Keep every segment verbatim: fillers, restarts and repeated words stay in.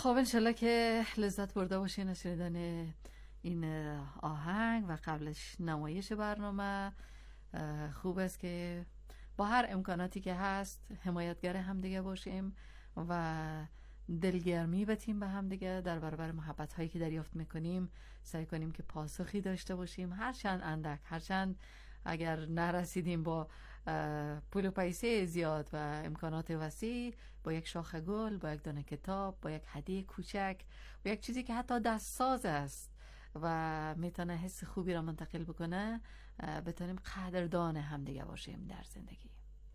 خب انشالله که لذت برده باشین از شنیدن این آهنگ و قبلش نمایش برنامه. خوب است که با هر امکاناتی که هست حمایتگر هم دیگه باشیم و دلگرمی بتیم به هم دیگه در برابر محبت هایی که دریافت میکنیم. سعی کنیم که پاسخی داشته باشیم، هرچند اندک، هرچند اگر نرسیدیم با پول و پیسه زیاد و امکانات وسیع، با یک شاخه گل، با یک دانه کتاب، با یک هدیه کوچک، با یک چیزی که حتی دستساز است و میتونه حس خوبی را منتقل بکنه، بتونیم قدردان هم دیگه باشیم در زندگی.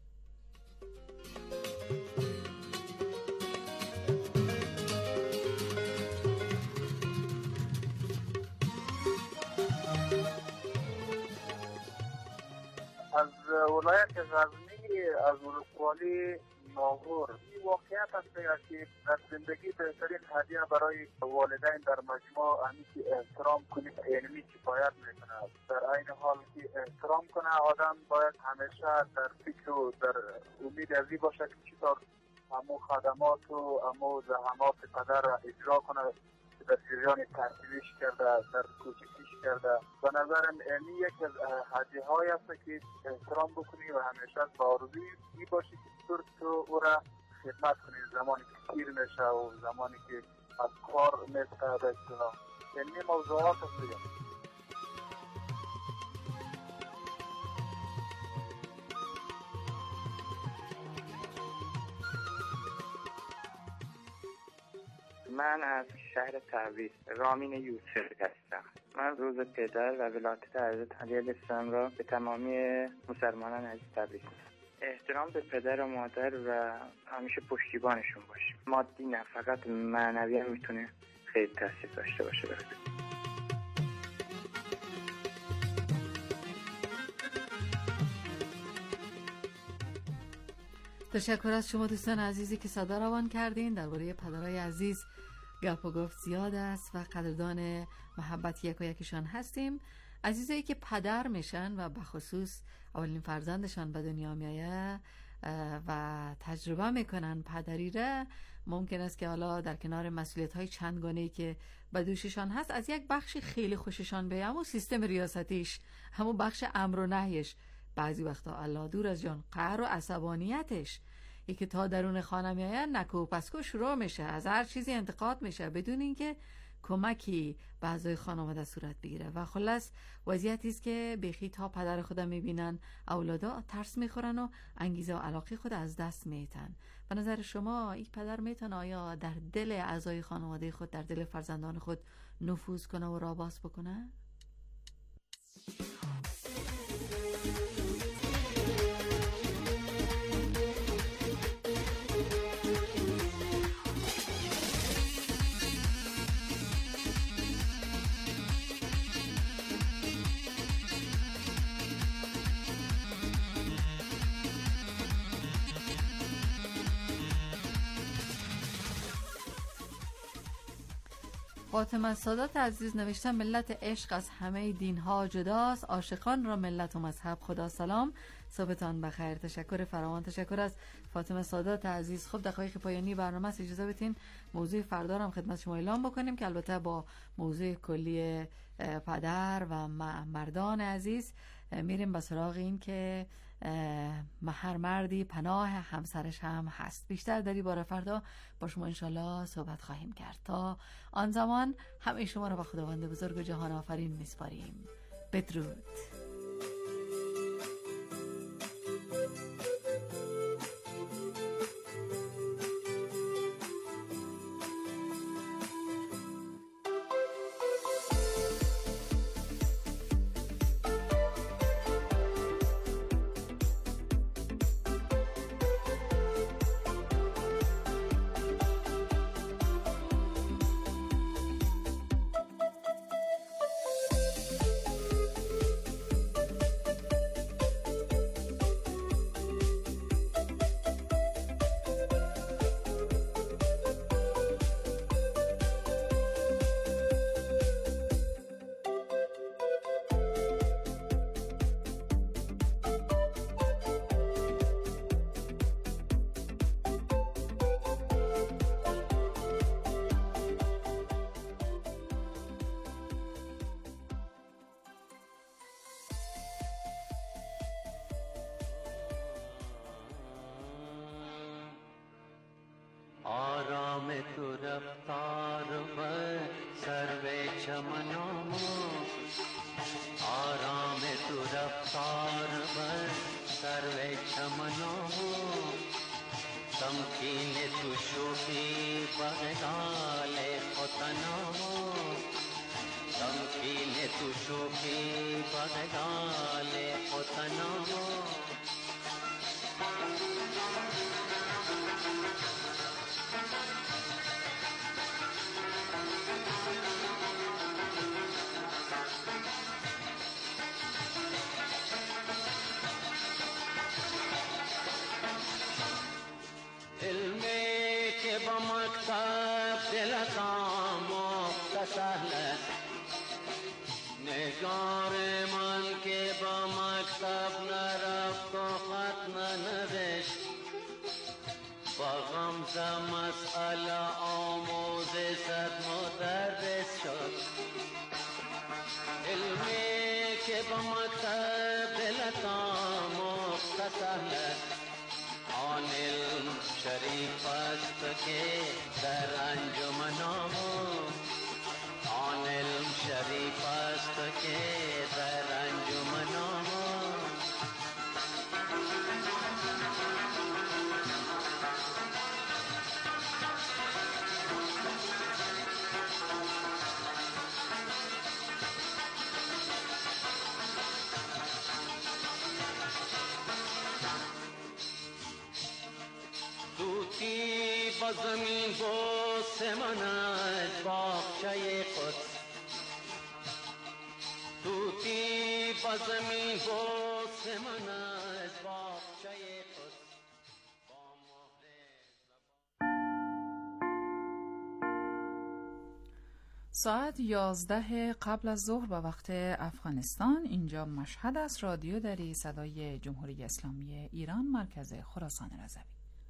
از ولایت غزنی، از ولسوالی ناغور، این واقعیت است که در زندگی بهترین هدیه برای والدین در مجموع همین که احترام کنید، علمی کفایت میکنه. در این حال که احترام کنه آدم باید همیشه در فکر و در امید ازی باشه که چطور همو خدمات و همو زحمات پدر را اجرا کنه که در جریان تحصیلیش کرده، در کوچکیش کرده. به نظرم این یک از هدیه های است که احترام بکنی و همیشه با آرزوی این باشی که طور تو او را خدمت کنی زمانی که پیر میشه و زمانی که از کار میسته به اصطلاح. این موضوعات است دیگه. من از شهر تبریز رامین یوسف هستم. من روز پدر و ولادت حضرت علی علیه السلام را به تمامی مسلمانان عزیز تبریک می‌گویم. احترام به پدر و مادر و همیشه پشتیبانشون باشیم. مادی نه، فقط معنوی هم میتونه خیلی تاثیر داشته باشه براتون. تشکر از شما دوستان عزیزی که صدا روان کردین. درباره پدرای عزیز گپ و گفت زیاد است و قدردان محبت یک و یکشان هستیم. عزیزایی که پدر میشن و به خصوص اولین فرزندشان به دنیا میایه و تجربه میکنن پدری را، ممکن است که حالا در کنار مسئولیت های چندگانه‌ای که به دوششان هست از یک بخش خیلی خوششان بیاد، همون سیستم ریاستیش، همون بخش امر و نهیش، بعضی وقتا الله دور از جان قهر و عصبانیتش، یکی تا درون خانه میایه نکو و پسکو شروع میشه، از هر چیزی انتقاد میشه بدون اینکه کمکی به اعضای خانواده صورت بگیره و خلاص وضعیتی است که بیخی تا پدر خود میبینن اولادا ترس میخورن و انگیزه و علاقه خود از دست میتن. به نظر شما این پدر میتونه آیا در دل اعضای خانواده خود، در دل فرزندان خود نفوذ کنه و راه باز بکنه؟ فاطمه سادات عزیز نوشتن ملت عشق از همه دینها جداست، عاشقان را ملت و مذهب خدا سلام. صبحتان بخیر. تشکر فراوان. تشکر از فاطمه سادات عزیز. خب دقایق پایانی برنامه است، اجازه بدین موضوع فردا را هم خدمت شما اعلام بکنیم که البته با موضوع کلی پدر و مردان عزیز میریم به سراغ این که هر مردی پناه همسرش هم هست. بیشتر در این باره فردا با شما انشالله صحبت خواهیم کرد. تا آن زمان همه شما را به خداوند بزرگ و جهان آفرین میسپاریم. بدرود. تو رفتار بر سرو چمنام آرام تو رفتار بر سرو چمنام تمکین تو شوخی بغدال خطنام تمکین تو شوخی بغدال خطنام علمی که با مکتب دلتام مختصر نگار من که با مکتب نرفت و خط ننوشت با غمزه مسئله آموز صد مدرس شد علمی که با مکتب دلتام مختصر آن علم شریف است که در انجمنام آن علم شریف است که در انجمنام با زمین بوسه من از باغچه قدس توتی با زمین بوسه من از باغچه قدس ساعت یازده قبل از ظهر به وقت افغانستان. اینجا مشهد است. رادیو دری صدای جمهوری اسلامی ایران، مرکز خراسان رضوی.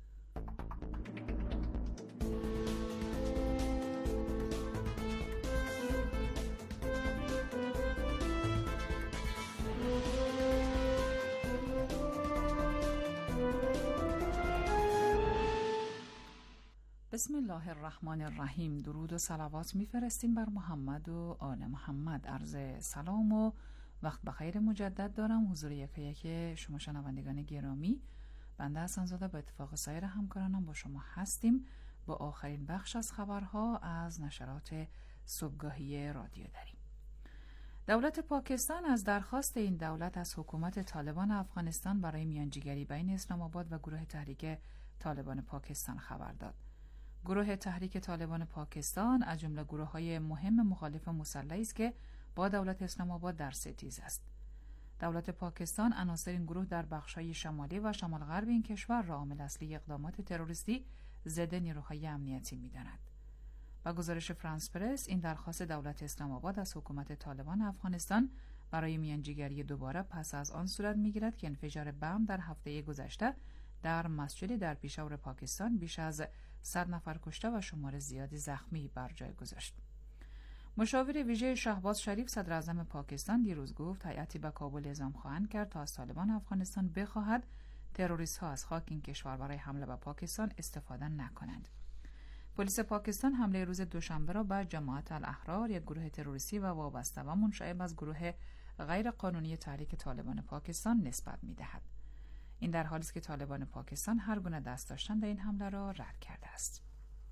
بسم الله الرحمن الرحیم. درود و صلوات میفرستیم بر محمد و آل محمد. عرض سلام و وقت بخیر مجدد دارم حضور یکی یکی شما شنوندگان گرامی. بنده حسن زاده با اتفاق سایر همکارانم با شما هستیم با آخرین بخش از خبرها از نشرات صبحگاهی رادیو دری. دولت پاکستان از درخواست این دولت از حکومت طالبان افغانستان برای میانجیگری بین اسلام آباد و گروه تحریک طالبان پاکستان خبر داد. گروه تحریک طالبان پاکستان از جمله گروه‌های مهم مخالف مسلحی است که با دولت اسلام آباد در ستیز است. دولت پاکستان عناصر این گروه در بخش‌های شمالی و شمال غرب این کشور را عامل اصلی اقدامات تروریستی ضد نیروهای امنیتی می‌داند. با گزارش فرانس پرس، این درخواست دولت اسلام آباد از حکومت طالبان افغانستان برای میانجیگری دوباره پس از آن صورت می‌گیرد که انفجار بم در هفته گذشته در مسجدی در پیشاور پاکستان بیش از صد نفر کشته و شمار زیادی زخمی بر جای گذاشت. مشاور ویژه شهباز شریف صدر اعظم پاکستان دیروز گفت هیئتی به کابل اعزام خواهند کرد تا از طالبان افغانستان بخواهد تروریست‌ها از خاک این کشور برای حمله به پاکستان استفاده نکنند. پلیس پاکستان حمله روز دوشنبه را به جماعت الاحرار، یک گروه تروریستی و وابسته و منشعب از گروه غیر قانونی تحریک طالبان پاکستان نسبت می‌دهد. این در حالی است که طالبان پاکستان هر گونه دست داشتن در این حمله را رد کرده است.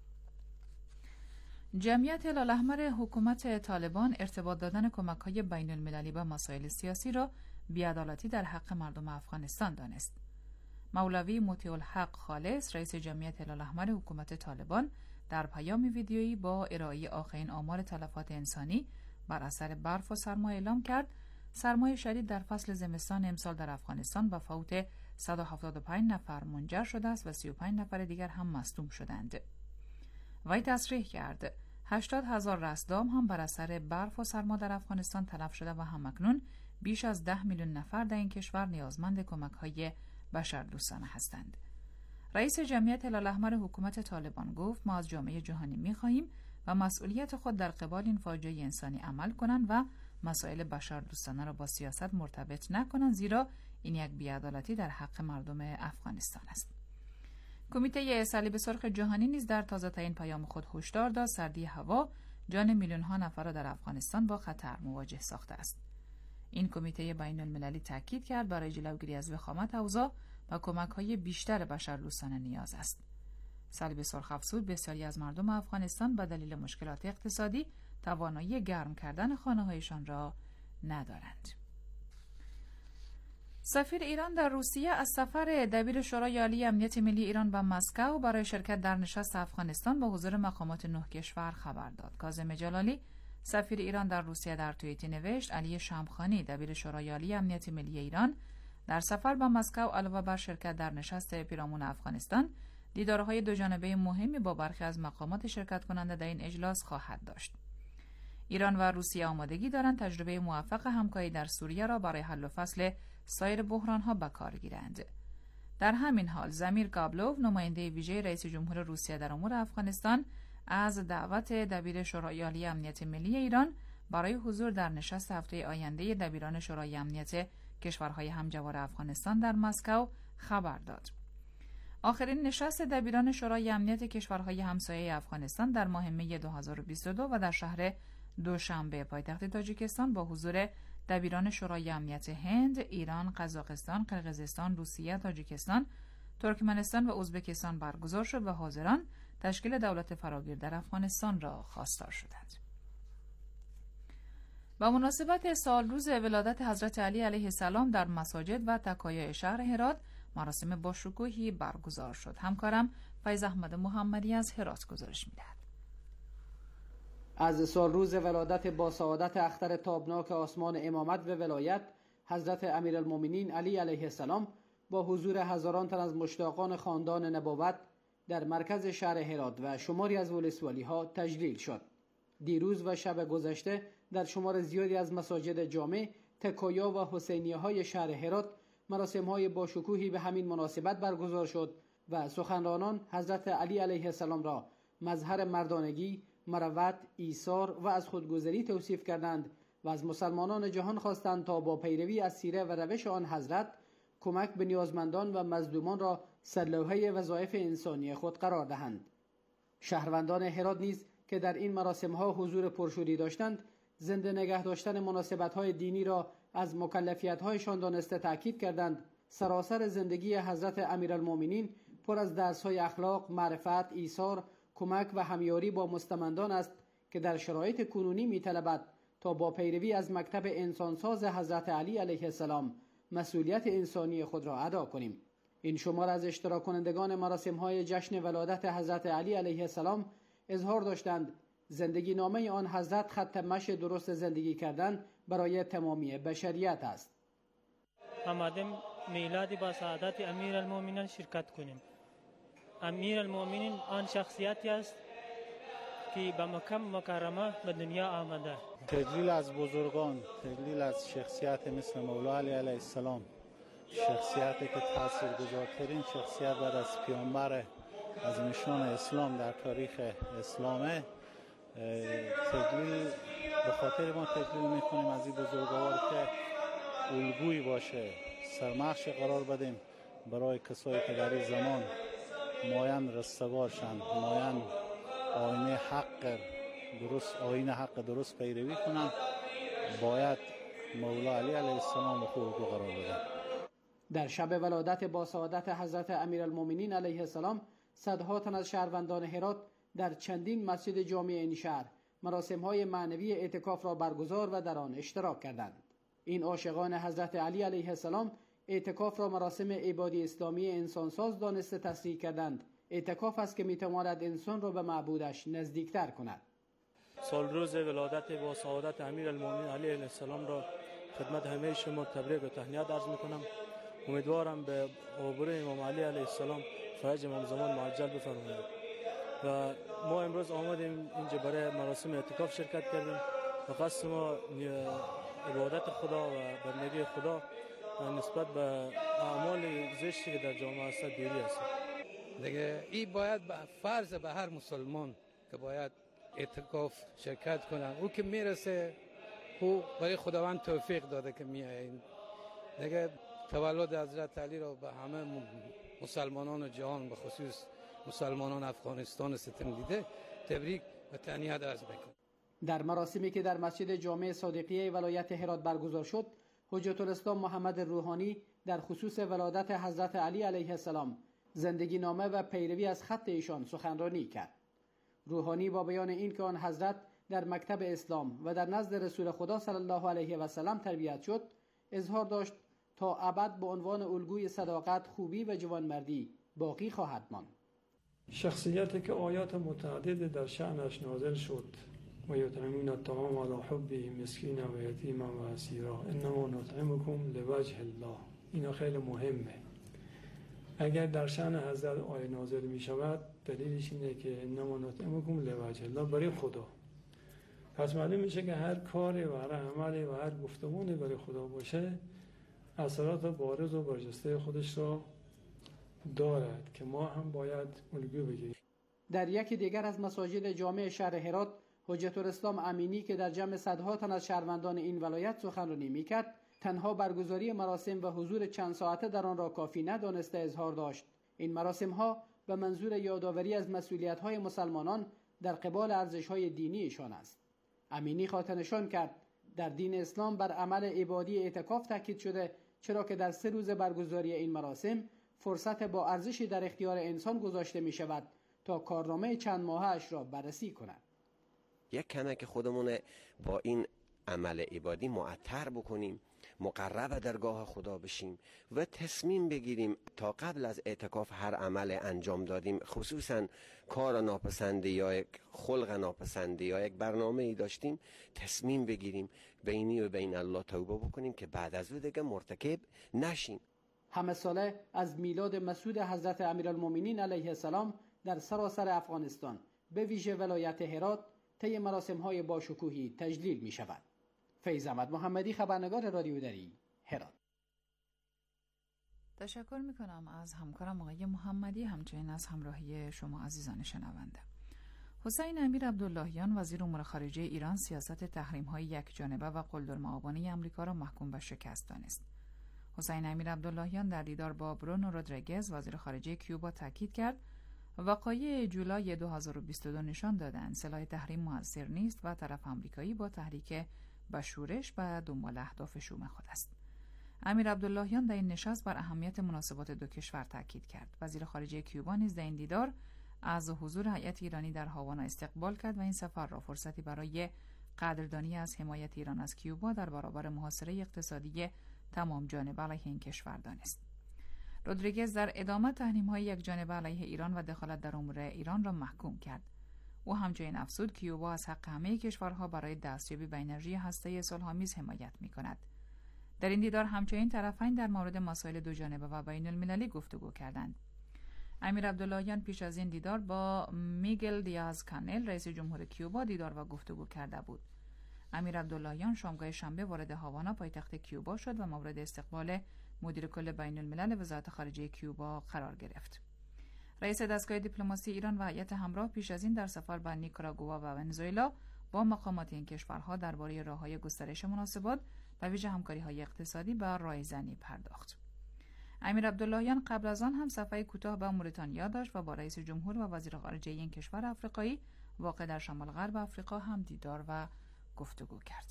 جمعیت هلال‌احمر حکومت طالبان ارتباط دادن کمک‌های بین‌المللی به مسائل سیاسی را بی‌عدالتی در حق مردم افغانستان دانست. مولوی مطیع الحق خالص، رئیس جمعیت هلال‌احمر حکومت طالبان، در پیام ویدیویی با ارائه آخرین آمار تلفات انسانی بر اثر برف و سرما اعلام کرد سرمای شدید در فصل زمستان امسال در افغانستان به فوت صد و هفتاد و پنج نفر منجر شده است و سی و پنج نفر دیگر هم مصدوم شدند. وی تصریح کرد هشتاد هزار رستگام هم بر اثر برف و سرما در افغانستان تلف شده و همکنون بیش از ده میلیون نفر در این کشور نیازمند کمک‌های بشردوستانه هستند. رئیس جمعیت هلال‌احمر حکومت طالبان گفت ما از جامعه جهانی می‌خواهیم و مسئولیت خود در قبال این فاجعه انسانی عمل کنند و مسائل بشردوستانه را با سیاست مرتبط نکنند، زیرا این یک بی‌عدالتی در حق مردم افغانستان است. کمیته صلیب سرخ جهانی نیز در تازه‌ترین پیام خود هشدار داد سردی هوا جان میلیون‌ها نفر را در افغانستان با خطر مواجه ساخته است. این کمیته بین‌المللی تاکید کرد برای جلوگیری از وخامت اوضاع و کمک‌های بیشتر بشردوستانه نیاز است. صلیب سرخ افزود بسیاری از مردم افغانستان به دلیل مشکلات اقتصادی توانایی گرم کردن خانه‌هایشان را ندارند. سفیر ایران در روسیه از سفر دبیر شورای عالی امنیت ملی ایران به مسکو برای شرکت در نشست افغانستان با حضور مقامات نه کشور خبر داد. کاظم جلالی سفیر ایران در روسیه در توییتی نوشت علی شمخانی دبیر شورای عالی امنیت ملی ایران در سفر به مسکو علاوه بر شرکت در نشست پیرامون افغانستان دیدارهای دوجانبه مهمی با برخی از مقامات شرکت کننده در این اجلاس خواهد داشت. ایران و روسیه آمادگی دارند تجربه موفق همکاری در سوریه را برای حل و فصل سایر بحران‌ها به کار گیرند. در همین حال زمیر گابلوف نماینده ویژه رئیس جمهور روسیه در امور افغانستان از دعوت دبیر شورای عالی امنیت ملی ایران برای حضور در نشست هفته آینده دبیران شورای امنیت کشورهای همجوار افغانستان در مسکو خبر داد. آخرین نشست دبیران شورای امنیت کشورهای همسایه افغانستان در ماه می دو هزار و بیست و دو و در شهر دوشنبه پایتخت تاجیکستان با حضور دبیران شورای امنیت هند، ایران، قزاقستان، قرقیزستان، روسیه، تاجیکستان، ترکمنستان و ازبکستان برگزار شد و حاضران تشکیل دولت فراگیر در افغانستان را خواستار شدند. با مناسبت سالروز ولادت حضرت علی علیه السلام در مساجد و تکایای شهر هرات مراسم باشکوهی برگزار شد. همکارم فیض احمد محمدی از هرات گزارش می‌دهد. از سالروز ولادت با سعادت اختر تابناک آسمان امامت و ولایت حضرت امیرالمومنین علی علیه السلام با حضور هزاران تن از مشتاقان خاندان نبوت در مرکز شهر هرات و شماری از ولسوالی‌ها تجلیل شد. دیروز و شب گذشته در شمار زیادی از مساجد جامع، تکایا و حسینیه‌های شهر هرات مراسم‌های باشکوهی به همین مناسبت برگزار شد و سخنرانان حضرت علی علیه السلام را مظهر مردانگی، مروت، ایثار و از خودگذری توصیف کردند و از مسلمانان جهان خواستند تا با پیروی از سیره و روش آن حضرت کمک به نیازمندان و مظلومان را سرلوحه وظایف انسانی خود قرار دهند. شهروندان هرات نیز که در این مراسم‌ها حضور پرشوری داشتند، زنده نگه داشتن مناسبت‌های دینی را از مکلفیت‌هایشان دانسته تأکید کردند. سراسر زندگی حضرت امیرالمومنین پر از درس‌های اخلاق، معرفت، ایثار، کمک و همیاری با مستمندان است که در شرایط کنونی می‌طلبد تا با پیروی از مکتب انسانساز حضرت علی علیه السلام مسئولیت انسانی خود را ادا کنیم. این شمار از اشتراک کنندگان مراسم‌های جشن ولادت حضرت علی علیه السلام اظهار داشتند زندگی نامه آن حضرت خط مشی درست زندگی کردن برای تمامی بشریت است. آمدیم میلاد با سعادت امیرالمومنین شرکت کنیم. امیرالمومنین آن شخصیتی است که به مکه مکرمه به دنیا آمده. تجلیل از بزرگان، تجلیل از شخصیت مثل مولا علی علیه السلام، شخصیتی که تاثیرگذارترین شخصیت بعد از پیامبر از نشان اسلام در تاریخ اسلامه، تجلیل به خاطر ما تجلیل میکنیم از این بزرگوار که الگویی باشه، سرمخش قرار بدیم برای کسایی که در این زمان مایان رستگار شند، مایان آینه حق درست آینه حق درست پیروی کنند، باید مولا علی علیه السلام خود الگو قرار بدیم. در شب ولادت با سعادت حضرت امیرالمومنین علیه السلام صدها تن از شهروندان هرات در چندین مسجد جامع این شهر مراسم‌های معنوی اعتکاف را برگزار و در آن اشتراک کردند. این عاشقان حضرت علی علیه السلام اعتکاف را مراسم عبادی اسلامی انسانساز دانسته تصریح کردند. اعتکاف است که می‌تواند انسان را به معبودش نزدیکتر کند. سالروز ولادت با سعادت امیرالمومنین علیه السلام را خدمت همه شما تبریک و تهنیت عرض می‌کنم. امیدوارم به عبور امام علی علیه السلام فرج امام زمان معجل بفرمایید. و ما امروز آمدیم اینجا برای مراسم اعتکاف شرکت کردیم و قصد ما عبادت خدا و بندگی خدا و نسبت به اعمال زشتی که در جامعه هست دوری است. دیگه این باید به فرض به هر مسلمان که باید اعتکاف شرکت کنن. او که میرسه او برای خداوند توفیق داده که میایین. دیگه تولد حضرت علی را به همه مسلمانان جهان به خصوص مسلمانان افغانستان ستم دیده تبریک و تهنیت عرض میکنم. در مراسمی که در مسجد جامع صادقیه ولایت هرات برگزار شد، حجت الاسلام محمد روحانی در خصوص ولادت حضرت علی علیه السلام، زندگی نامه و پیروی از خط ایشان سخنرانی کرد. روحانی با بیان این که آن حضرت در مکتب اسلام و در نزد رسول خدا صلی الله علیه و سلم تربیت شد، اظهار داشت تا ابد به عنوان الگوی صداقت، خوبی و جوانمردی باقی خواهد ماند. شخصیتی که آیات متعدد در شأنش نازل شد و یطعمون الطعام علی حبه مسکینا و یتیما و اسیرا انما نطعمکم لوجه الله، اینا خیلی مهمه. اگر در شأن حضرت آیه نازل می شود دلیلش اینه که انما نطعمکم لوجه الله، برای خدا. پس معلوم میشه که هر کاری و هر عملی و هر گفتمانی برای خدا باشه اثرات بارز و برجسته خودش را دارد که ما هم باید الگو بگیریم. در یکی دیگر از مساجد جامع شهر هرات، حجت الاسلام امینی که در جمع صدها تن از شهروندان این ولایت سخنرانی میکرد، تنها برگزاری مراسم و حضور چند ساعته در آن را کافی ندانسته اظهار داشت. این مراسم ها به منظور یادآوری از مسئولیت های مسلمانان در قبال ارزش های دینیشان است. امینی خاطر نشان کرد در دین اسلام بر عمل عبادی اعتکاف تاکید شده، چرا که در سه روز برگزاری این مراسم فرصت با ارزشی در اختیار انسان گذاشته می شود تا کارنامه چند ماهش را بررسی کند. یک کمه که خودمون با این عمل عبادی معطر بکنیم، مقرب درگاه خدا بشیم و تصمیم بگیریم تا قبل از اعتکاف هر عمل انجام دادیم، خصوصا کار ناپسندی یا یک خلق ناپسندی یا یک برنامه ای داشتیم، تصمیم بگیریم بینی و بین الله توبه بکنیم که بعد از او دیگه مرتکب نشیم. همه ساله از میلاد مسعود حضرت امیرالمومنین علیه السلام در سراسر افغانستان به ویژه ولایت هرات طی مراسم‌های باشکوهی تجلیل می شود. فیض احمد محمدی، خبرنگار رادیو دری، هرات. تشکر می کنم از همکارم آقای محمدی، همچنین از همراهی شما عزیزان شنونده. حسین امیر عبداللهیان وزیر امور خارجه ایران سیاست تحریم‌های یکجانبه و قلدرمآبانه آمریکا را محکوم به شکست دانست. حسین امیر عبداللهیان در دیدار با برونو رودریگز وزیر خارجه کیوبا تاکید کرد وقایع جولای دو هزار و بیست و دو نشان دادند سلاح تحریم موثر نیست و طرف آمریکایی با تحریک به شورش و دنبال اهداف شوم خود است. امیر عبداللهیان در این نشست بر اهمیت مناسبات دو کشور تاکید کرد. وزیر خارجه کیوبا نیز در این دیدار از حضور هیئت ایرانی در هاوانا استقبال کرد و این سفر را فرصتی برای قدردانی از حمایت ایران از کیوبا در برابر محاصره اقتصادی تمام جانبه علیه این کشور دانست. رودریگز در ادامه تحریم‌های یکجانبه علیه ایران و دخالت در امور ایران را محکوم کرد. او همچنین افزود کیوبا از حق همه کشورها برای دستیابی به انرژی هسته‌ای صلح‌آمیز حمایت می‌کند. در این دیدار همچنین طرفین در مورد مسائل دوجانبه و بین‌المللی گفتگو کردند. امیر عبداللهیان پیش از این دیدار با میگل دیاز کانل رئیس جمهور کیوبا دیدار و گفتگو کرده بود. امیر عبداللهیان شامگاه شنبه وارد هاوانا پایتخت کیوبا شد و مورد استقبال مدیر کل بین الملل وزارت خارجه کیوبا قرار گرفت. رئیس دستگاه دیپلماسی ایران و هیئت همراه پیش از این در سفر به نیکاراگوآ و ونزوئلا با مقامات این کشورها درباره راه‌های گسترش مناسبات و ویژه همکاری‌های اقتصادی به رایزنی پرداخت. امیر عبداللهیان قبل از آن هم صفحه کوتاه به موریتانیا داشت و با رئیس جمهور و وزیر خارجه این کشور آفریقایی واقع در شمال غرب آفریقا هم دیدار و گفتگو کرد.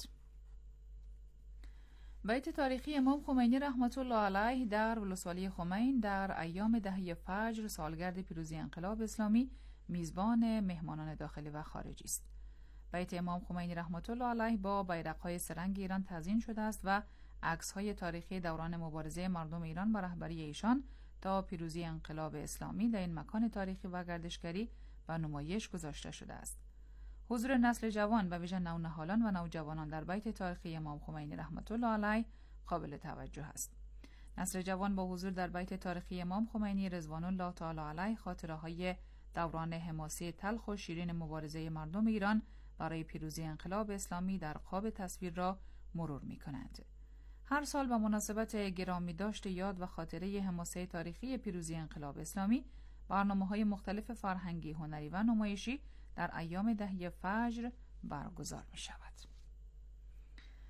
بیت تاریخی امام خمینی رحمت الله علیه در ولسوالی خمین در ایام دهه فجر سالگرد پیروزی انقلاب اسلامی میزبان مهمانان داخلی و خارجی است. بیت امام خمینی رحمت الله علیه با بیرق‌های سه‌رنگ ایران تزیین شده است و عکس‌های تاریخی دوران مبارزه مردم ایران با رهبری ایشان تا پیروزی انقلاب اسلامی در این مکان تاریخی و گردشگری به نمایش گذاشته شده است. حضور نسل جوان و ویژه نونهالان و نوجوانان در بیت تاریخی امام خمینی رحمت الله علیه قابل توجه است. نسل جوان با حضور در بیت تاریخی امام خمینی رضوان الله تعالی علیه خاطره‌های دوران حماسی تلخ و شیرین مبارزه مردم ایران برای پیروزی انقلاب اسلامی در قاب تصویر را مرور می‌کنند. هر سال به مناسبت گرامی داشت یاد و خاطره حماسه تاریخی پیروزی انقلاب اسلامی برنامه‌های مختلف فرهنگی، هنری و نمایشی در ایام دهه فجر برگزار می شود.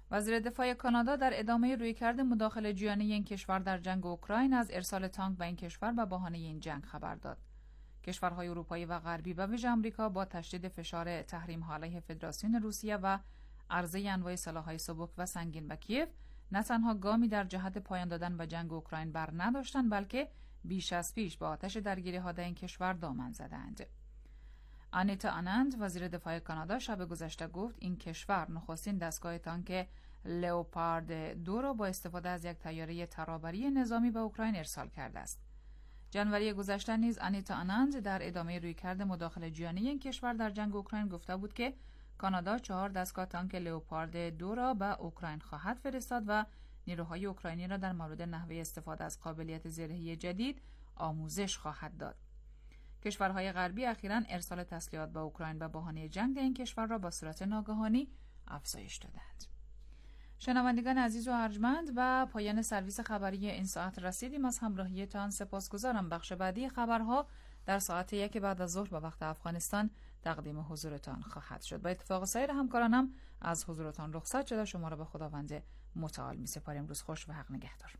وزیر دفاع کانادا در ادامه رویکرد مداخله جویانه این کشور در جنگ اوکراین از ارسال تانک به این کشور به بهانه این جنگ خبر داد. کشورهای اروپایی و غربی و ویژه آمریکا با تشدید فشار تحریم‌ها علیه فدراسیون روسیه و عرضه انواع سلاح‌های سبک و سنگین به کیف نه تنها گامی در جهت پایان دادن به جنگ اوکراین بر نداشتند، بلکه بیش از پیش به آتش درگیری‌ها در این کشور دامن زدند. آنیتا آنند وزیر دفاع کانادا شب گذشته گفت این کشور نخستین دستگاه تانک لئوپارد دو را با استفاده از یک طیاره ترابری نظامی به اوکراین ارسال کرده است. جنوری گذشته نیز آنیتا آنند در ادامه رویکرد مداخله جویانه این کشور در جنگ اوکراین گفته بود که کانادا چهار دستگاه تانک لئوپارد دو را به اوکراین خواهد فرستاد و نیروهای اوکراینی را در مورد نحوه استفاده از قابلیت زرهی جدید آموزش خواهد داد. کشورهای غربی اخیراً ارسال تسلیحات به اوکراین به بهانه جنگ در این کشور را با صورت ناگهانی افزایش دادند. شنوندگان عزیز و ارجمند، و پایان سرویس خبری این ساعت رسیدیم. از همراهیتان سپاسگزارم. بخش بعدی خبرها در ساعت یک بعد از ظهر به وقت افغانستان تقدیم حضورتان خواهد شد. با اتفاق سایر همکارانم از حضورتان رخصت شده. شما را به خداوند متعال می سپاریم. روز خوش و حق نگهدار.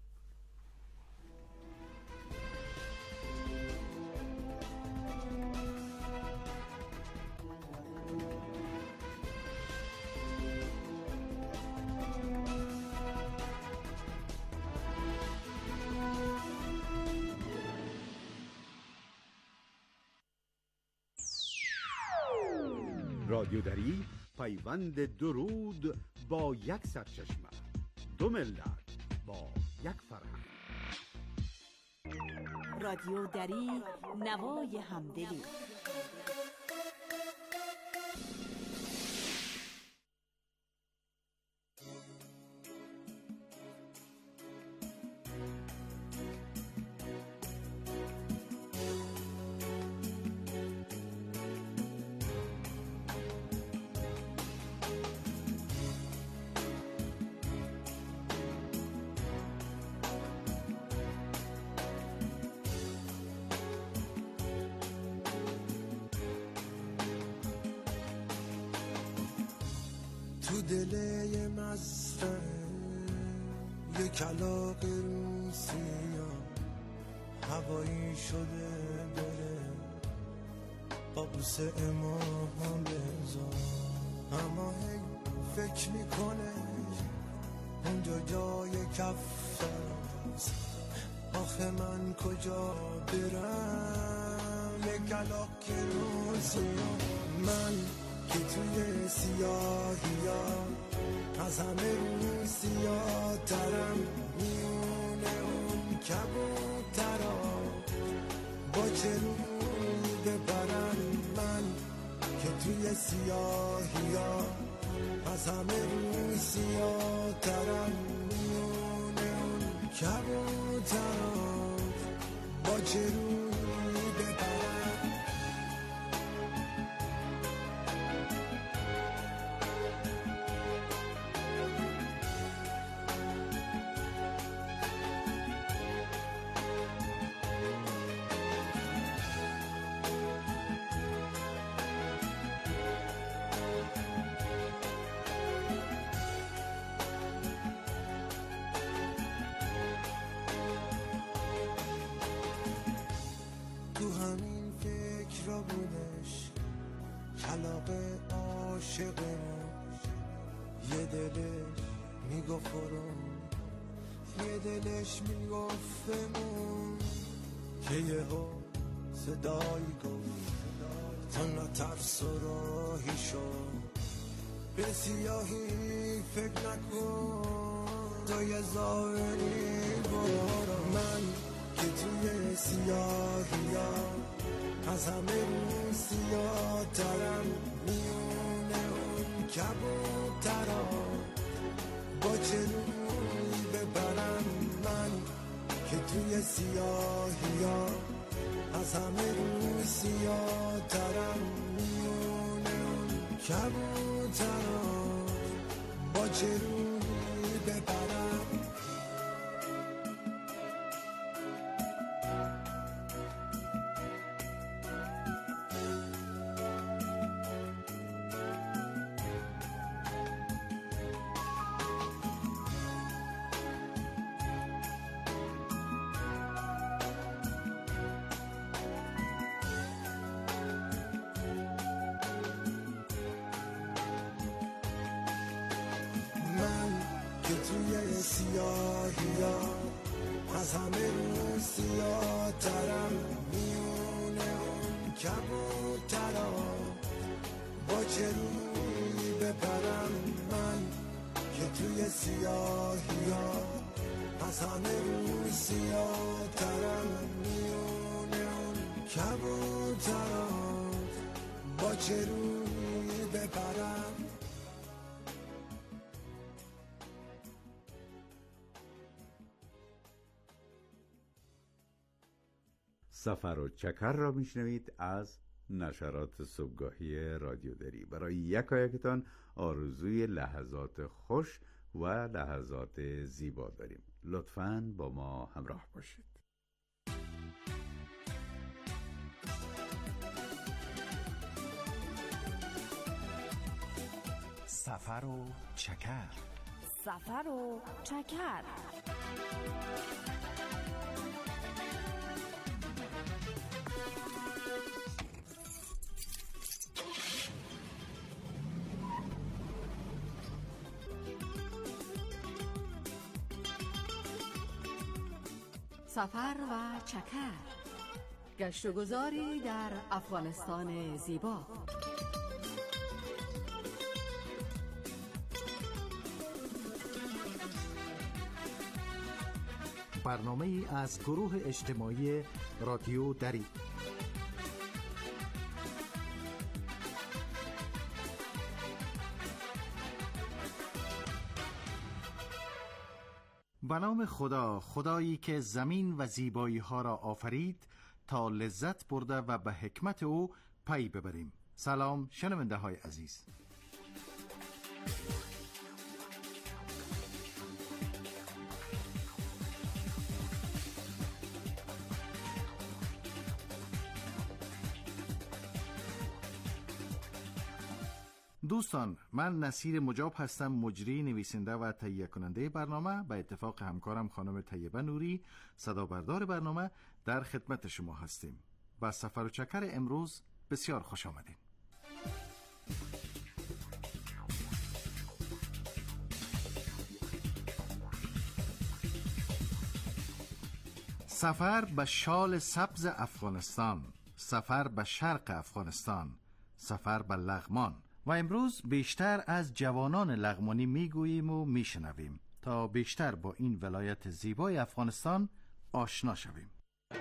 رادیودری پیوند درود با یک سرچشمه، دو ملت با یک فرهنگ. رادیودری نوای همدلی. تو دله مزرعه یه کلاغ روسیا هوایی شده بره قابوس امام رضا، اما هی فکر میکنه اونجا جای کف است، آخه من کجا برم؟ یه کلاغ روسیا من که توی سیاهی ها از همه رو سیاه ترم، میونه اون کبوترها با چه روی ببرم؟ من که توی سیاهی ها از همه رو سیاه ترم، میونه اون کبوترها با چه روی ببرم؟ تو همین فکر را بودش کلاغ عاشقمون، یه دلش میگفتم یه دلش میگفتمون که یه ها صدایی گفت تا نترس و راهی شد، به سیاهی فکر نکن تا یه ظاهری برو. من که توی سیاهی ها از همه رو سیاه ترم، میونه اون کبوترها با چه روی ببرم؟ من که توی سیاهی ها از همه رو سیاه ترم، میونه اون کبوترها با چه روی ببرم؟ از همه روز سیاه‌ترم میونه اون کبوترا با چه روی بپرم من که توی سیاهی ها از همه روز سیاه‌ترم میونه اون کبوترا با چه روی بپرم. سفر و چکر را میشنوید از نشرات صبحگاهی رادیو دری. برای یکایکتان آرزوی لحظات خوش و لحظات زیبا داریم. لطفاً با ما همراه باشید. سفر و چکر. سفر و چکر. سفر و چکر، گشت و گذاری در افغانستان زیبا. برنامه ای از گروه اجتماعی رادیو دری. به نام خدا، خدایی که زمین و زیبایی ها را آفرید تا لذت برده و به حکمت او پی ببریم. سلام شنونده های عزیز. دوستان، من نصیر مجاب هستم، مجری، نویسنده و تهیه کننده برنامه. به اتفاق همکارم خانم طیبه نوری، صدا بردار برنامه، در خدمت شما هستیم. با سفر و چکر امروز بسیار خوش آمدین. سفر به شال سبز افغانستان، سفر به شرق افغانستان، سفر به لغمان. و امروز بیشتر از جوانان لغمانی میگوییم و میشنویم تا بیشتر با این ولایت زیبای افغانستان آشنا شویم.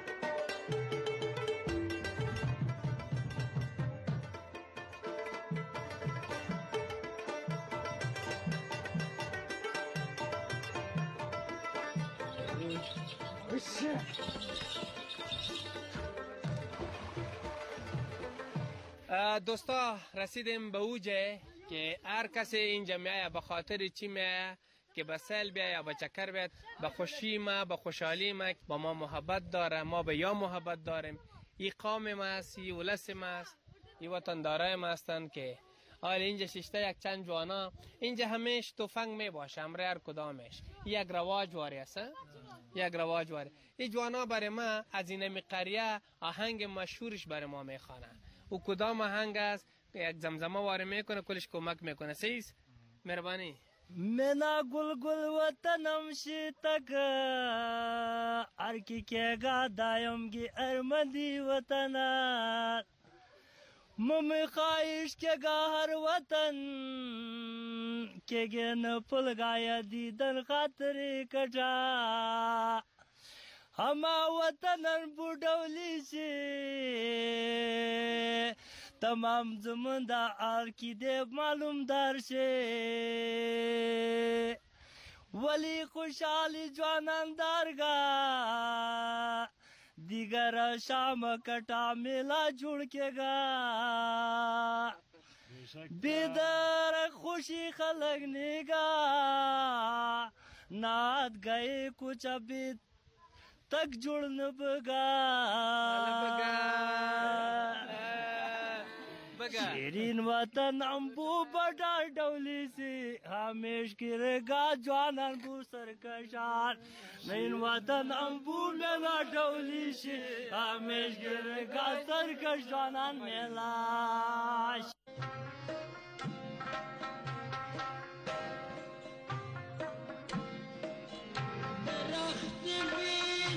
دوستا، رسیدیم به اوجه که هر کسی این جمعه به خاطر چی میه که به سیل بیا یا به چکر بیاد، به خوشی ما، به خوشحالی ما، با ما محبت داره، ما به یا محبت داریم. این قوم ما است، این ولس ما است، این وطن دارای ما هستند که حال اینجا ششته یک چند جوانا اینجا همیش توفنگ می باشه، امره هر کدامش یک رواج واری است، یک رواج واری. این جوانا برای ما از این قریه آهنگ مشهورش برای ما میخوانه. او کدام آهنگ است؟ یک زمزمه واره میکنه، کلش کمک میکنه. سیز مهربانی. منا گل گل وطنم شیتک ارکی که گا دایم گی ارمدی وطنات ممی خواهش که گا هر وطن که گن پل گایا دیدن خاطری کجا هما وطنن بودولی شی تمام زمن دا آل کی دے معلوم دار شے ولی خوشحالی جوانان دارگا دیگر شام کٹا میلا جوڑ کے گا بیدار خوشی خلق نگا ناد گئے کچھ ابھی تک جوڑ نبگا شیرین وطن امبو بڑا ڈولی سی ہمیش گرگا جوانان بو سرکشان نین وطن امبو میلا ڈولی سی ہمیش گرگا سرکش جوانان میلاش درخت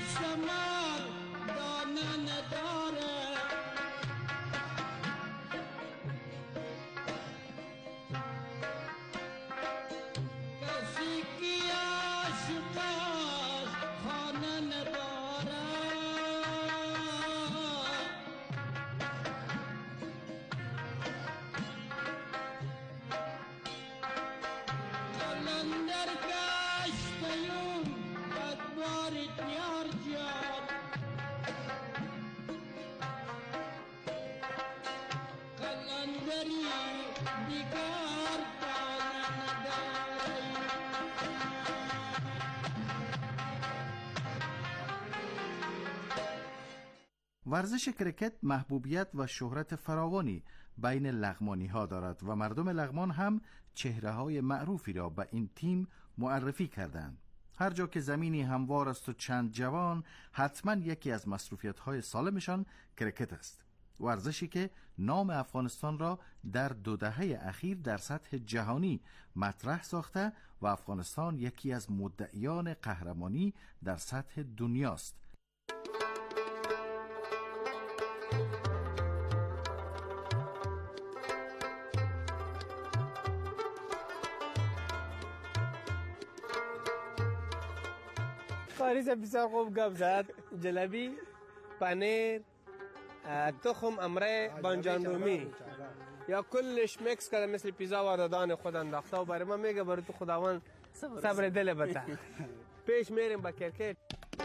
داری بیکار دانه نداری. ورزش کرکت محبوبیت و شهرت فراوانی بین لغمانی ها دارد و مردم لغمان هم چهره های معروفی را به این تیم معرفی کردند. هر جا که زمینی هموار است و چند جوان، حتما یکی از مصروفیت های سالمشان کرکت است. ورزشی که نام افغانستان را در دو دهه اخیر در سطح جهانی مطرح ساخته و افغانستان یکی از مدعیان قهرمانی در سطح دنیاست. خاریز بسیار خوب گپ زد. جلبی، پنیر، تخم امره، بانجان رومی یا کلش میکس کرده مثل پیزا و دادان خود انداخته و برای من میگه برای تو خداوند صبر دل بده. پیش میریم با کرکت.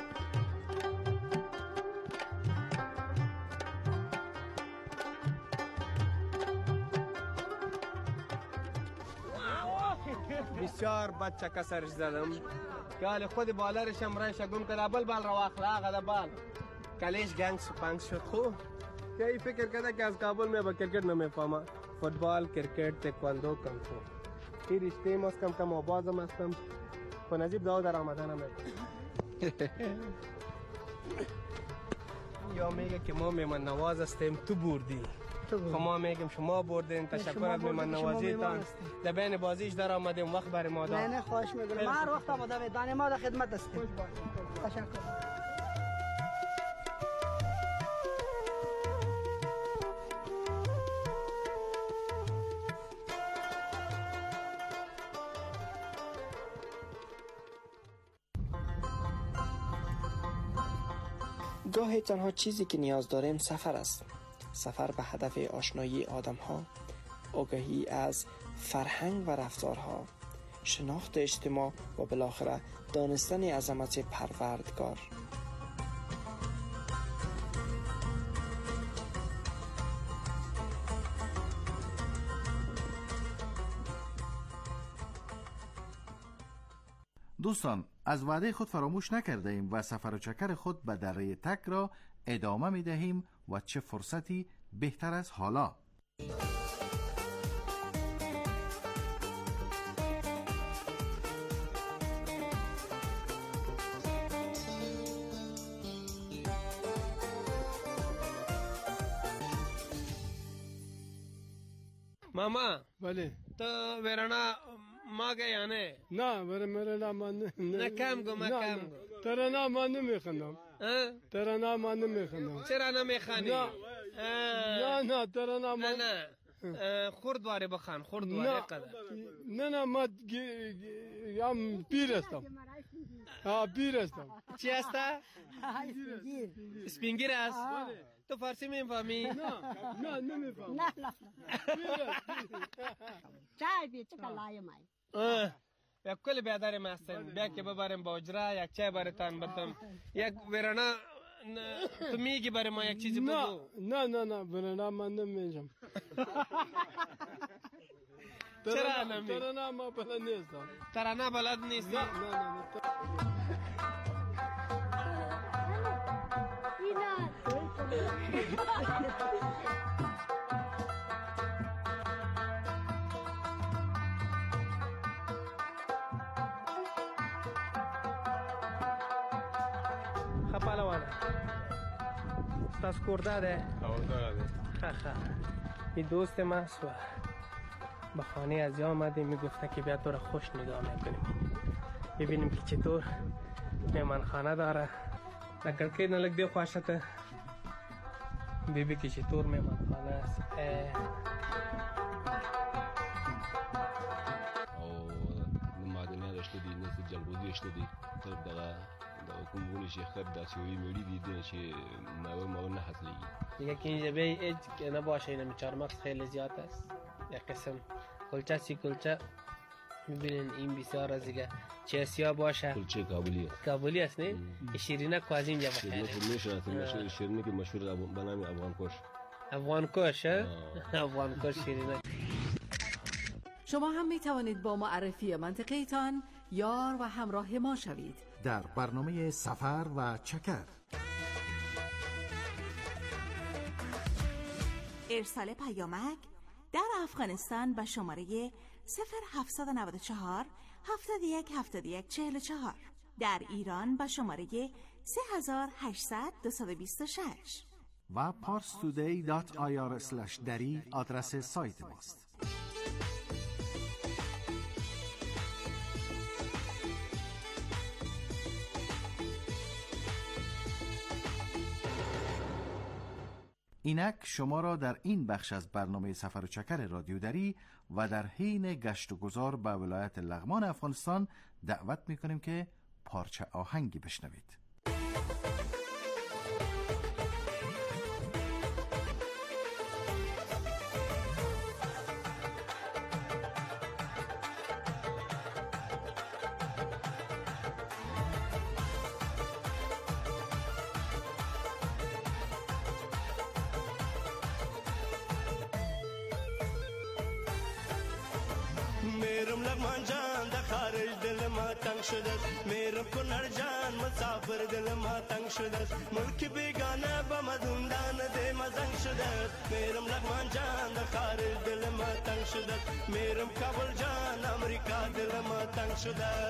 بسیار بد چکه سرش زدم که حال خود بالرش هم رایش گم کرده. بل بال رو واخله آقا بال کلیش گنگ سپنگ شد. خوب که ای فکر کرده که از کابل می با کرکت نمیفهمه. فوتبال، کرکت، تکواندو، کنگ فو این رشته ماست. کم کم آبازم هستم و نجیب داو در آمدن هم یا میگه که ما میمن نواز هستیم تو بردی. خب ما میگیم شما بردین. تشکر از میمن نوازیتان. در بین بازیش در آمدیم وقت برای ما داد. نه نه خواهش میکنم. هر وقت آماده دانه ما در خدمت هستیم. تشکر. گاهی تنها چیزی که نیاز داریم سفر است. سفر به هدف آشنایی آدم‌ها، آگاهی از فرهنگ و رفتارها، شناخت اجتماع و بالاخره دانستن عظمت پروردگار. دوستان، از وعده خود فراموش نکرده ایم و سفر و چکر خود به دره تک را ادامه می دهیم و چه فرصتی بهتر از حالا. ماما بله تو ویرانا ماگه یا نه؟ نه برای مرا من نه کم گو من کم گو. ترانه من نمیخونم. ترانه من نمیخونم. چرا نمیخونی؟ نه نه نه ترانه من نه نه خوردواره بخوان. خوردواره قدر نه نه من ام پیر هستم. ها پیر هستم. چی هسته؟ اسپینگیر است. تو فارسی میفهمی؟ نه نه نمیفهم. نه نه چای بی چه کلای مای. یک کل بیادر مستن بیا که ببریم با اجرا یک چای براتان بدم. یک ویرانا تو میگی برای ما یک چیزی بگو. نه نه نه ویرانا من نمیگم. چرا نمی؟ ترانه ما بلد نیستم. ترانه بلد نیستی؟ نه نه نه خپالوانا تاسو کورده ده؟ کورده خه خه این دوست ما است و به خانه از یا آمده میگفته که بیا تو را خوش نگاه میکنیم ببینیم که چطور میمان خانه داره نکر که نلک دی خواشته بیبی که چطور میمان خانه است او معدنیه داشته دی نسل جلبوزی داشته دی طرف دقا کوم ونی شیخ کرد داسیوی میلی دیدن چه نوع ما نه حاصلی دیگه که اینجا به ایج که نباشه اینم چهارمغز خیلی زیاد است یک قسم کلچه سی کلچه میبینین این بسیار از دیگه چه سیاه باشه کلچه کابلی است کابلی است نه شیرینه کو از اینجا بخیر شیرینه که میشه شیرینه که مشهور به نام افغان کوش افغان کش افغان کش شیرینه. شما هم می توانید با معرفی منطقه ایتان یار و همراه ما شوید در برنامه سفر و چکر. ارسال پیامک در افغانستان به شماره صفر هفتصد و نود و چهار هفتاد و یک هفتاد و یک چهل و چهار، در ایران به شماره سه هزار و هشتصد دویست و بیست و شش و parstoday دات آی آر اسلش دری آدرس سایت ماست. اینک شما را در این بخش از برنامه سفر و چکر رادیو دری و در حین گشت و گذار به ولایت لغمان افغانستان دعوت می‌کنیم که پارچه آهنگی بشنوید. میرم لغمان جان در خارج دل ما تنگ شده، میرم کنر جان مسافر دل ما تنگ شده، ملک بیگانه با مدوندان ده مزنگ شده. میرم لغمان جان در خارج دل ما تنگ شده، میرم کابل جان امریکا دل ما تنگ شده.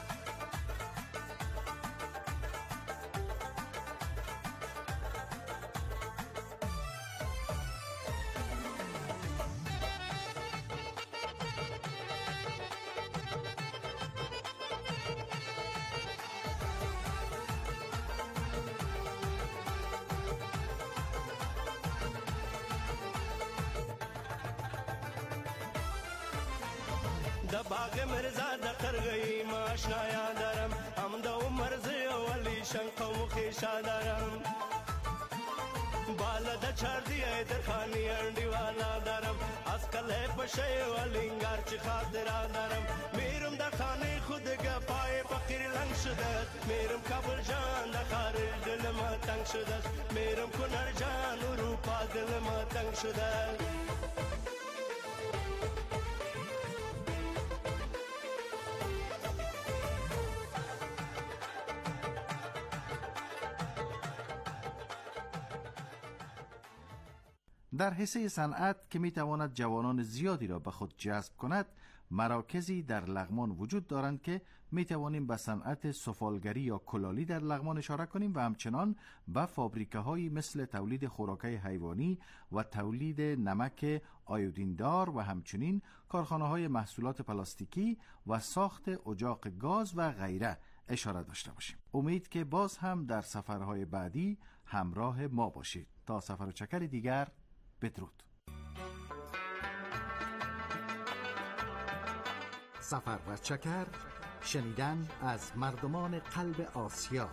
د باغ مرزا د قرغی ماشنایا دارم، هم د عمر زی ولی شنق مخیشا دارم، بالا د چاردی در خانی انڈی والا دارم، از کله پشی ولینگار چی خاطر دارم. میرم د خانه خود گپای فقیر لنگ شده، میرم کابل جان د خارج دل ما تنگ شده، میرم کنر جان اروپا دل ما تنگ شده. در حصه صنعت که میتواند جوانان زیادی را به خود جذب کند، مراکزی در لغمان وجود دارند که میتوانیم به صنعت سفالگری یا کلالی در لغمان اشاره کنیم و همچنان به فابریکه‌هایی مثل تولید خوراک‌های حیوانی و تولید نمک آیودیندار و همچنین کارخانه‌های محصولات پلاستیکی و ساخت اجاق گاز و غیره اشاره داشته باشیم. امید که باز هم در سفرهای بعدی همراه ما باشید. تا سفر و چکر دیگر، بدرود. سفر و چکر، شنیدن از مردمان قلب آسیا.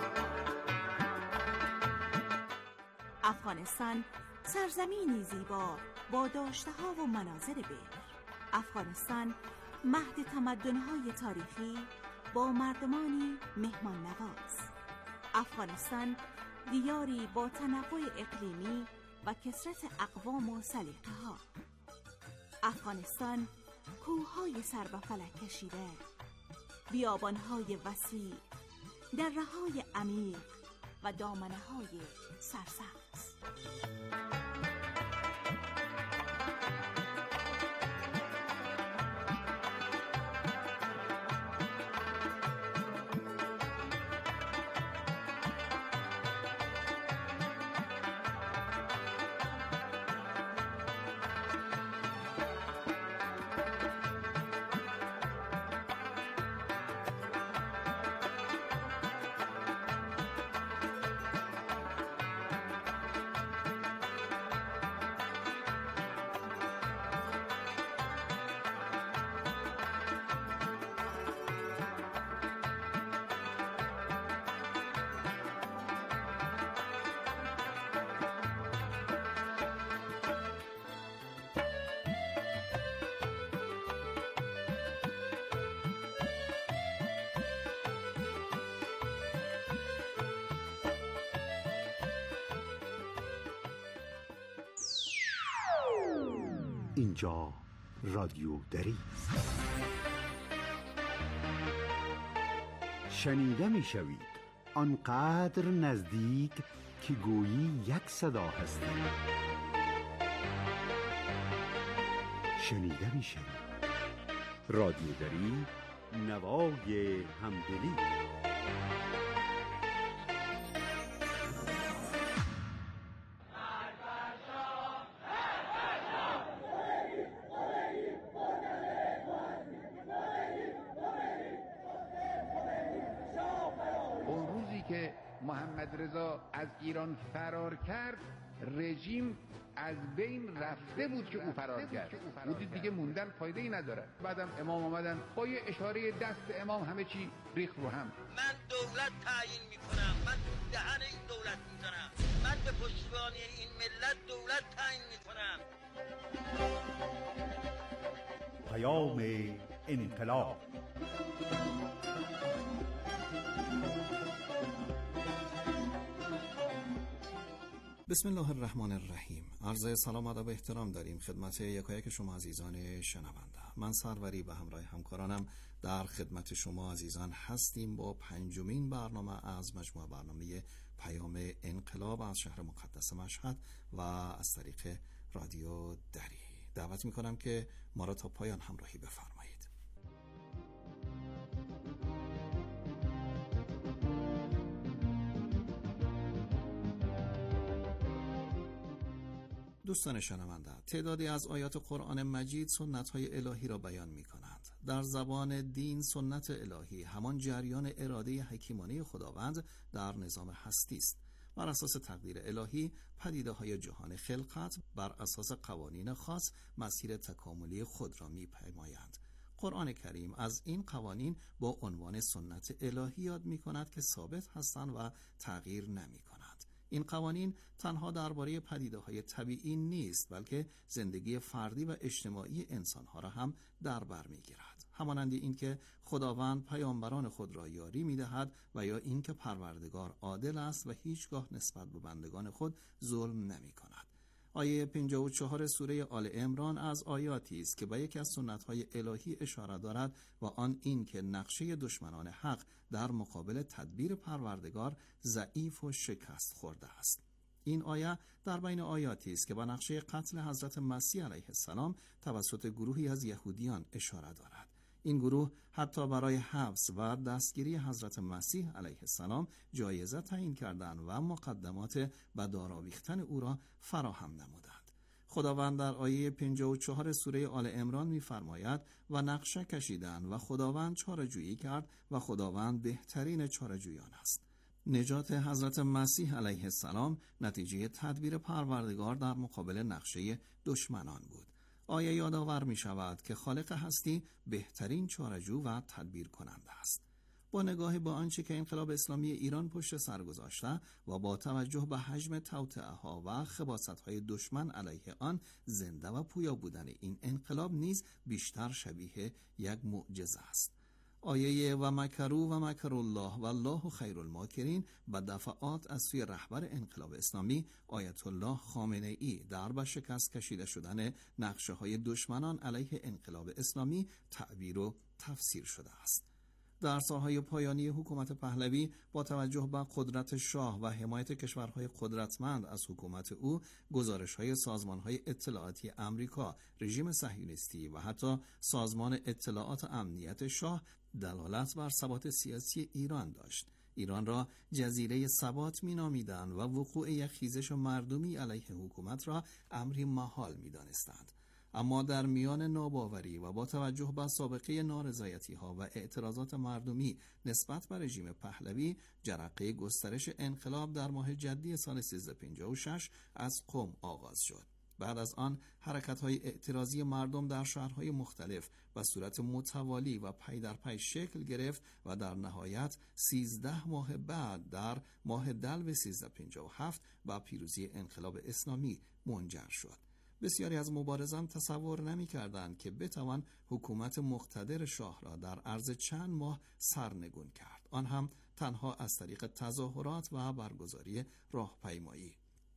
افغانستان سرزمینی زیبا با داشته‌ها و مناظر بکر. افغانستان مهد تمدن‌های تاریخی با مردمانی مهمان نواز. افغانستان دیاری با تنوع اقلیمی و کثرت اقوام و سلیقه‌ها. افغانستان کوه‌های سر به فلک کشیده، بیابان‌های وسیع، دره‌های عمیق و دامنه‌های سرسبز. اینجا رادیو دری است. شنیده می شوید آنقدر نزدیک که گویی یک صدا هستید. شنیده می شوید رادیو دری، نوای همدلی. محمد رضا از ایران فرار کرد، رژیم از بین رفته بود که او فرار کرد. بودید دیگه موندن فایده ای نداره. بعدم امام آمدن با یه اشاره دست امام همه چی ریخت رو هم. من دولت تعیین میکنم، من دهن این دولت میزنم، من به پشتیبانی این ملت دولت تعیین میکنم. پیام انقلاب. بسم الله الرحمن الرحیم. عرض سلام و ادب احترام داریم خدمت یکایک شما عزیزان شنونده. من سروری به همراه همکارانم در خدمت شما عزیزان هستیم با پنجمین برنامه از مجموعه برنامه پیام انقلاب از شهر مقدس مشهد و از طریق رادیو دری. دعوت میکنم که ما را تا پایان همراهی بفرمایید. دوستان شنونده، تعدادی از آیات قرآن مجید سنت‌های الهی را بیان می‌کنند. در زبان دین سنت الهی همان جریان اراده حکیمانه خداوند در نظام هستی است. بر اساس تقدیر الهی پدیده‌های جهان خلقت بر اساس قوانین خاص مسیر تکاملی خود را می‌پیمایند. قرآن کریم از این قوانین با عنوان سنت الهی یاد می‌کند که ثابت هستند و تغییر نمی‌کنند. این قوانین تنها درباره پدیده‌های طبیعی نیست، بلکه زندگی فردی و اجتماعی انسان‌ها را هم در بر می‌گیرد. همانند این که خداوند پیامبران خود را یاری می‌دهد و یا این که پروردگار عادل است و هیچگاه نسبت به بندگان خود ظلم نمی‌کند. آیه پنجاه و چهار سوره آل عمران از آیاتی است که به یکی از سنت‌های الهی اشاره دارد و آن این که نقشه دشمنان حق در مقابل تدبیر پروردگار ضعیف و شکست خورده است. این آیه در بین آیاتی است که به نقشه قتل حضرت مسیح علیه السلام توسط گروهی از یهودیان اشاره دارد. این گروه حتی برای حبس و دستگیری حضرت مسیح علیه السلام جایزه تعیین کردند و مقدمات به دار آویختن او را فراهم نمودند. خداوند در آیه پنجاه و چهار سوره آل عمران می‌فرماید و نقشه کشیدند و خداوند چاره‌جویی کرد و خداوند بهترین چاره‌جویان است. نجات حضرت مسیح علیه السلام نتیجه تدبیر پروردگار در مقابل نقشه دشمنان بود. آیه یادآور می شود که خالق هستی بهترین چاره‌جو و تدبیر کننده است. با نگاه با آنچه که انقلاب اسلامی ایران پشت سر گذاشته و با توجه به حجم توطئه‌ها و خباثت‌های دشمن علیه آن، زنده و پویا بودن این انقلاب نیز بیشتر شبیه یک معجزه است. آیه و مکروا و مکر الله و الله خیر الماکرین و دفعات از سوی رهبر انقلاب اسلامی آیت الله خامنه ای در به شکست کشیده شدن نقشه های دشمنان علیه انقلاب اسلامی تعبیر و تفسیر شده است. در سالهای پایانی حکومت پهلوی با توجه به قدرت شاه و حمایت کشورهای قدرتمند از حکومت او، گزارش‌های سازمان‌های اطلاعاتی امریکا، رژیم صهیونیستی و حتی سازمان اطلاعات امنیت شاه دلالت بر ثبات سیاسی ایران داشت. ایران را جزیره ثبات می‌نامیدند و وقوع یک خیزش مردمی علیه حکومت را امری محال می‌دانستند. اما در میان ناباوری و با توجه به سابقه نارضایتی‌ها و اعتراضات مردمی نسبت به رژیم پهلوی، جرقه گسترش انقلاب در ماه جدی سال سیزده پنجاه و شش از قم آغاز شد. بعد از آن حرکت‌های اعتراضی مردم در شهرهای مختلف به صورت متوالی و پی در پی شکل گرفت و در نهایت سیزده ماه بعد در ماه دلو سیزده پنجاه و هفت به پیروزی انقلاب اسلامی منجر شد. بسیاری از مبارزان تصور نمی کردند که بتوان حکومت مقتدر شاه را در عرض چند ماه سرنگون کرد، آن هم تنها از طریق تظاهرات و برگزاری راهپیمایی.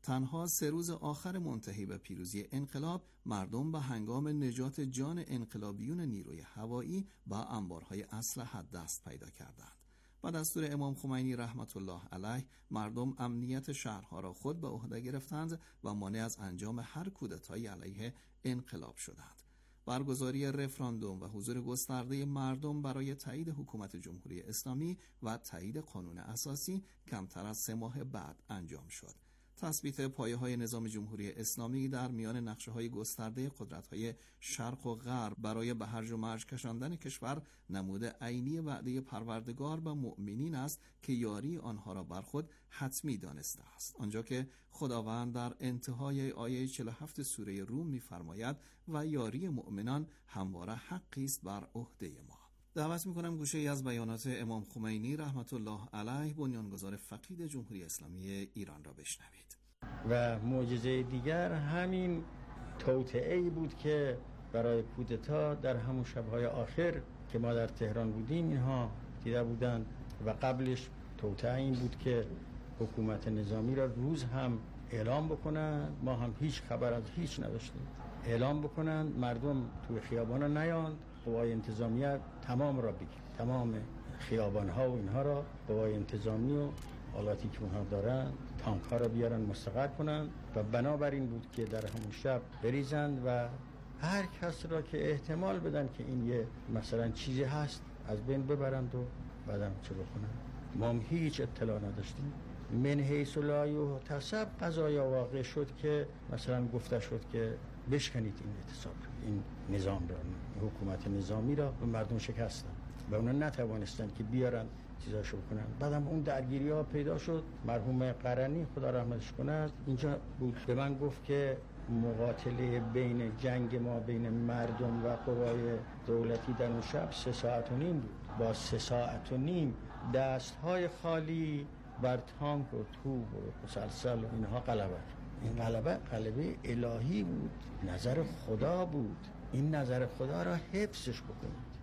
تنها سه روز آخر منتهی به پیروزی انقلاب، مردم به هنگام نجات جان انقلابیون نیروی هوایی با انبارهای اسلحه دست پیدا کردند. با دستور امام خمینی رحمت الله علیه، مردم امنیت شهرها را خود به عهده گرفتند و مانع از انجام هر کودتایی علیه انقلاب شدند. برگزاری رفراندوم و حضور گسترده مردم برای تایید حکومت جمهوری اسلامی و تایید قانون اساسی کمتر از سه ماه بعد انجام شد. تثبیت پایه‌های نظام جمهوری اسلامی در میان نقشه‌های گسترده قدرت‌های شرق و غرب برای به هرج و مرج کشاندن کشور نمود عینی وعده پروردگار به مؤمنین است که یاری آنها را بر خود حتمی دانسته است، آنجا که خداوند در انتهای آیه چهل و هفت سوره روم می‌فرماید و یاری مؤمنان همواره حقی است بر عهده ما. دعوت می‌کنم گوشه ای از بیانات امام خمینی رحمت الله علیه، بنیانگذار فقید جمهوری اسلامی ایران را بشنوید. و معجزه دیگر همین توطئه‌ای بود که برای کودتا در همون شب‌های آخر که ما در تهران بودیم اینها دیده بودند و قبلش توطئه این بود که حکومت نظامی را روز هم اعلام بکنند، ما هم هیچ خبر از هیچ نداشتیم، اعلام بکنند مردم توی خیابانا نیاند، قوای انتظامیه تمام را بگیر، تمام خیابان‌ها و اینها را قوای انتظامی و آلاتی که اونها دارن تانک ها را بیارن مستقر کنن و بنابراین بود که در همون شب بریزند و هر کس را که احتمال بدن که این یه مثلا چیزی هست از بین ببرند و بعدم چه بکنن. ما هم هیچ اطلاع نداشتیم. من حیث لا یحتسب قضایا واقع شد که مثلا گفته شد که بشکنید این اعتصاب، این نظام را، حکومت نظامی را و مردم شکستن و اونا نتوانستن که بیارن چیزاشو بکنن. بعدم اون درگیری ها پیدا شد. مرحوم قرنی خدا رحمتش کنه اینجا بود، به من گفت که مقاتله بین جنگ ما بین مردم و قوای دولتی در اون شب سه ساعت و نیم بود. با سه ساعت و نیم دستهای خالی بر تانک و توپ و مسلسل و اینها غلبه. این غلبه غلبه الهی بود، نظر خدا بود. این نظر خدا را حفظش بکنید.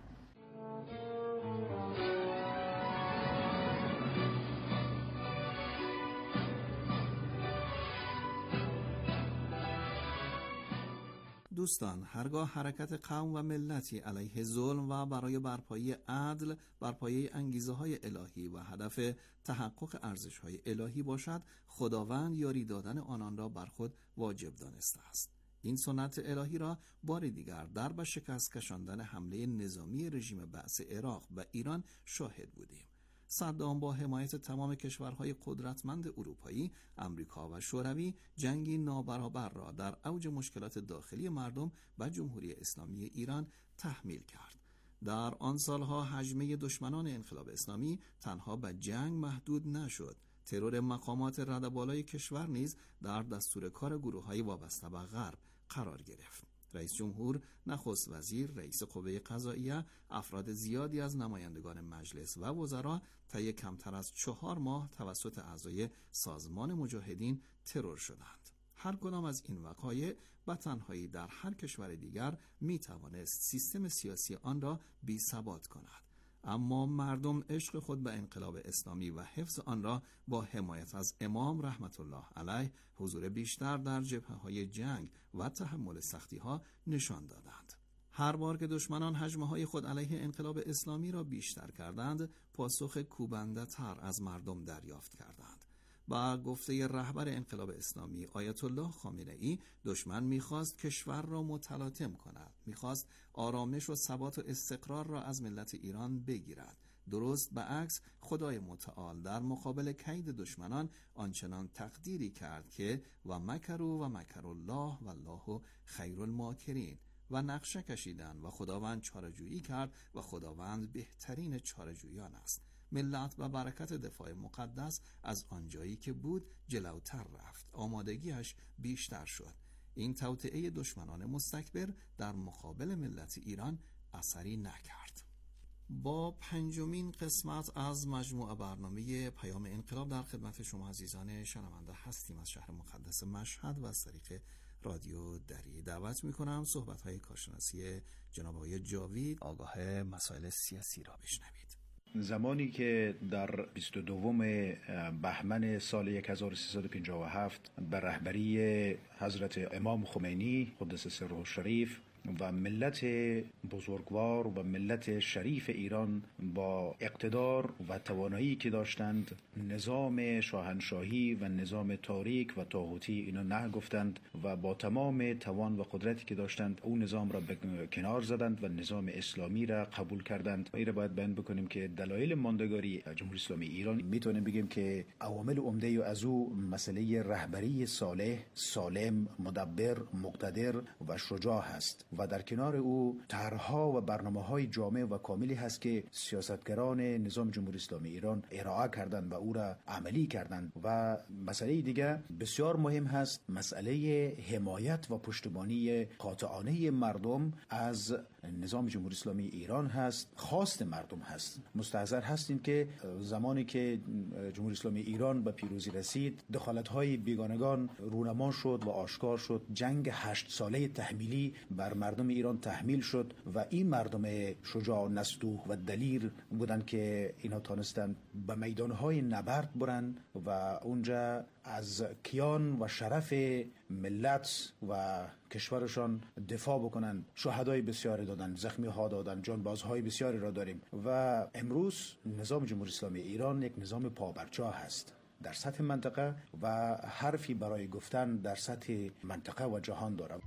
دوستان، هرگاه حرکت قوم و ملتی علیه ظلم و برای برپایی عدل بر پایه انگیزه های الهی و هدف تحقق ارزش های الهی باشد، خداوند یاری دادن آنان را بر خود واجب دانسته است. این سنت الهی را بار دیگر در به شکست کشاندن حمله نظامی رژیم بعث عراق و ایران شاهد بودیم. صدام با حمایت تمام کشورهای قدرتمند اروپایی، امریکا و شوروی جنگی نابرابر را در اوج مشکلات داخلی مردم به جمهوری اسلامی ایران تحمیل کرد. در آن سالها حجمه دشمنان انقلاب اسلامی تنها به جنگ محدود نشد. ترور مقامات ردبالای کشور نیز در دستور کار گروه‌های وابسته به غرب قرار گرفت. رئیس جمهور، نخست وزیر، رئیس قوه قضاییه، افراد زیادی از نمایندگان مجلس و وزرا طی کمتر از چهار ماه توسط اعضای سازمان مجاهدین ترور شدند. هر کدام از این وقایع به تنهایی در هر کشور دیگر می توانست سیستم سیاسی آن را بی ثبات کند. اما مردم عشق خود به انقلاب اسلامی و حفظ آن را با حمایت از امام رحمت الله علیه، حضور بیشتر در جبهه‌های جنگ و تحمل سختی‌ها نشان دادند. هر بار که دشمنان هجمه‌های خود علیه انقلاب اسلامی را بیشتر کردند، پاسخ کوبنده‌تر از مردم دریافت کردند. با گفته رهبر انقلاب اسلامی آیت الله خامنه‌ای، دشمن می‌خواست کشور را متلاطم کند، می‌خواست آرامش و ثبات و استقرار را از ملت ایران بگیرد. درست برعکس، خدای متعال در مقابل کید دشمنان آنچنان تقدیری کرد که و مکروا و مکر الله والله خیر الماکرین، و نقشه کشیدن و خداوند چاره‌جویی کرد و خداوند بهترین چاره‌جویان است. ملت و برکت دفاع مقدس از آنجایی که بود جلوتر رفت، آمادگیش بیشتر شد. این توطئه دشمنان مستکبر در مقابل ملت ایران اثری نکرد. با پنجمین قسمت از مجموعه برنامه پیام انقلاب در خدمت شما عزیزان شنونده هستیم. از شهر مقدس مشهد و از طریق رادیو دری دعوت می‌کنم صحبت‌های کارشناسی جناب آقای جاوید، آگاه مسائل سیاسی را بشنوید. زمانی که در بیست و دوم بهمن سال هزار و سیصد و پنجاه و هفت به رهبری حضرت امام خمینی قدس سره الشریف و ملت بزرگوار و ملت شریف ایران با اقتدار و توانایی که داشتند نظام شاهنشاهی و نظام تاریک و طاغوتی اینا نه گفتند و با تمام توان و قدرتی که داشتند اون نظام را به کنار زدند و نظام اسلامی را قبول کردند. این را باید بیان بکنیم که دلایل ماندگاری جمهوری اسلامی ایران میتونیم بگیم که عوامل عمده از او مسئله رهبری صالح، سالم، مدبر، مقتدر و شجاع هست و در کنار او طرح‌ها و برنامه‌های جامع و کاملی هست که سیاستگران نظام جمهوری اسلامی ایران ارائه کردند و او را عملی کردند. و مسئله دیگه بسیار مهم هست، مسئله حمایت و پشتیبانی قاطعانه مردم از نظام جمهوری اسلامی ایران هست، خواست مردم هست. مستحضر هستیم که زمانی که جمهوری اسلامی ایران به پیروزی رسید، دخالت‌های بیگانگان رونما شد و آشکار شد. جنگ هشت ساله تحمیلی بر مردم ایران تحمیل شد و این مردم شجاع و نستوه و دلیر بودند که اینا تانستند به میدانهای نبرد برن و اونجا از کیان و شرف ملت و کشورشان دفاع بکنن. شهدای بسیاری دادن، زخمی ها دادن، جانبازهای بسیاری را داریم و امروز نظام جمهوری اسلامی ایران یک نظام پابرجا هست در سطح منطقه و حرفی برای گفتن در سطح منطقه و جهان دارد.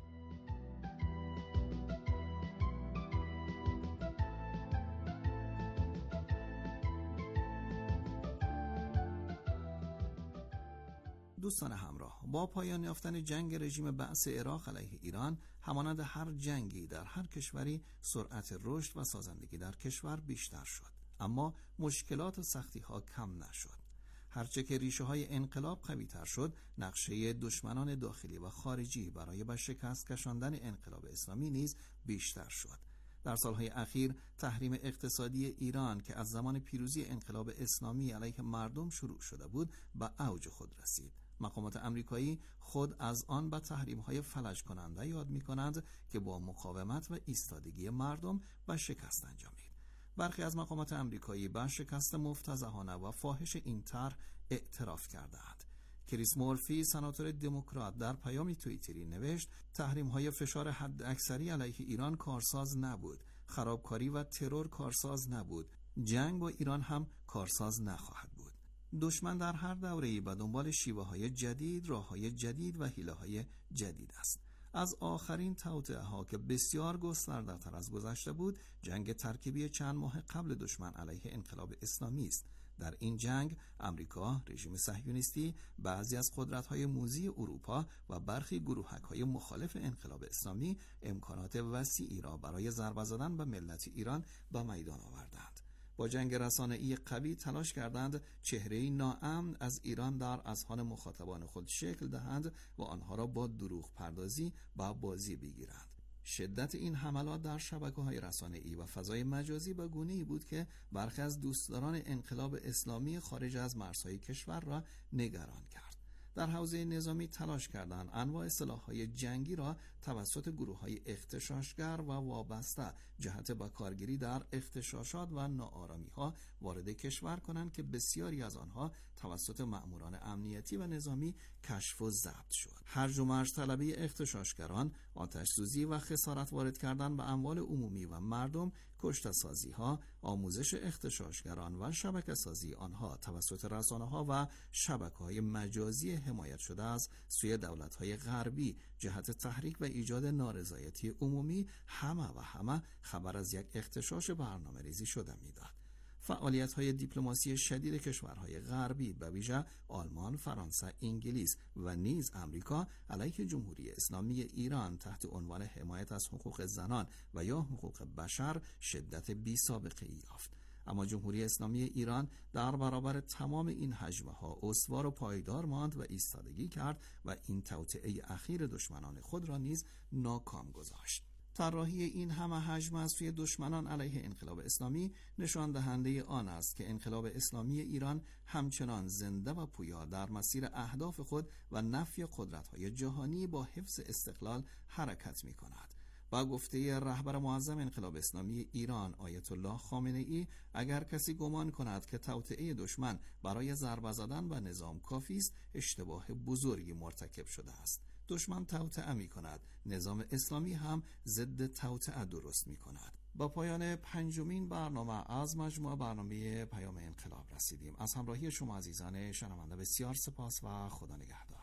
دوستان همراه، با پایان یافتن جنگ رژیم بعث عراق علیه ایران، همانند هر جنگی در هر کشوری سرعت رشد و سازندگی در کشور بیشتر شد، اما مشکلات و سختی ها کم نشد. هرچه که ریشه های انقلاب قوی تر شد، نقشه دشمنان داخلی و خارجی برای به شکست کشاندن انقلاب اسلامی نیز بیشتر شد. در سالهای اخیر تحریم اقتصادی ایران که از زمان پیروزی انقلاب اسلامی علیه مردم شروع شده بود به اوج خود رسید. مقامات امریکایی خود از آن به تحریم‌های فلج کننده یاد می‌کنند که با مقاومت و ایستادگی مردم به شکست انجامید. برخی از مقامات امریکایی به شکست مفتضحانه و فاحش این طرح اعتراف کردند. کریس مورفی، سناتور دموکرات، در پیامی توییتری نوشت: تحریم‌های فشار حد اکثری علیه ایران کارساز نبود، خرابکاری و ترور کارساز نبود، جنگ با ایران هم کارساز نخواهد بود. دشمن در هر دوره‌ای به دنبال شیوه‌های جدید، راه‌های جدید و حیله‌های جدید است. از آخرین توطئه‌ها که بسیار گسترده‌تر از گذشته بود، جنگ ترکیبی چند ماه قبل دشمن علیه انقلاب اسلامی است. در این جنگ امریکا، رژیم صهیونیستی، بعضی از قدرت‌های موذی اروپا و برخی گروهک‌های مخالف انقلاب اسلامی امکانات وسیعی را برای ضربه زدن به ملت ایران به میدان آوردند. با جنگ رسانه‌ای قوی تلاش کردند چهره‌ای ناامن از ایران در اذهان مخاطبان خود شکل دهند و آنها را با دروغ پردازی با بازی بگیرند. شدت این حملات در شبکه‌های رسانه‌ای و فضای مجازی به گونه‌ای بود که برخی از دوستداران انقلاب اسلامی خارج از مرزهای کشور را نگران کرد. در حوزه نظامی تلاش کردند انواع سلاح‌های جنگی را توسط گروه‌های اغتشاشگر و وابسته جهت به کارگیری در اغتشاشات و ناآرامی‌ها وارد کشور کنند که بسیاری از آنها توسط مأموران امنیتی و نظامی کشف و ضبط شد. هرج و مرج طلبی اغتشاشگران، آتش‌سوزی و خسارت وارد کردن به اموال عمومی و مردم، کشته‌سازی‌ها، آموزش اغتشاشگران و شبکه‌سازی آنها توسط رسانه‌ها و شبکه‌های مجازی حمایت شده از سوی دولت‌های غربی جهت تحریک و ایجاد نارضایتی عمومی همه و همه خبر از یک اغتشاش برنامه‌ریزی شده می‌داد. فعالیت‌های دیپلماسی شدید کشورهای غربی به ویژه آلمان، فرانسه، انگلیس و نیز امریکا علیه جمهوری اسلامی ایران تحت عنوان حمایت از حقوق زنان و یا حقوق بشر شدت بی‌سابقه‌ای یافت. اما جمهوری اسلامی ایران در برابر تمام این هجمه‌ها استوار و پایدار ماند و ایستادگی کرد و این توطئه اخیر دشمنان خود را نیز ناکام گذاشت. طراحی این همه حجم از سوی دشمنان علیه انقلاب اسلامی نشان دهنده آن است که انقلاب اسلامی ایران همچنان زنده و پویا در مسیر اهداف خود و نفی قدرت‌های جهانی با حفظ استقلال حرکت می‌کند. با گفته رهبر معظم انقلاب اسلامی ایران آیت الله خامنه ای، اگر کسی گمان کند که توطئه دشمن برای ضربه زدن به نظام کافی است، اشتباه بزرگی مرتکب شده است. دشمن توطئه می کند، نظام اسلامی هم ضد توطئه درست می کند. با پایان پنجمین برنامه از مجموعه برنامه پیام انقلاب رسیدیم. از همراهی شما عزیزان شنونده بسیار سپاس و خدا نگهدار.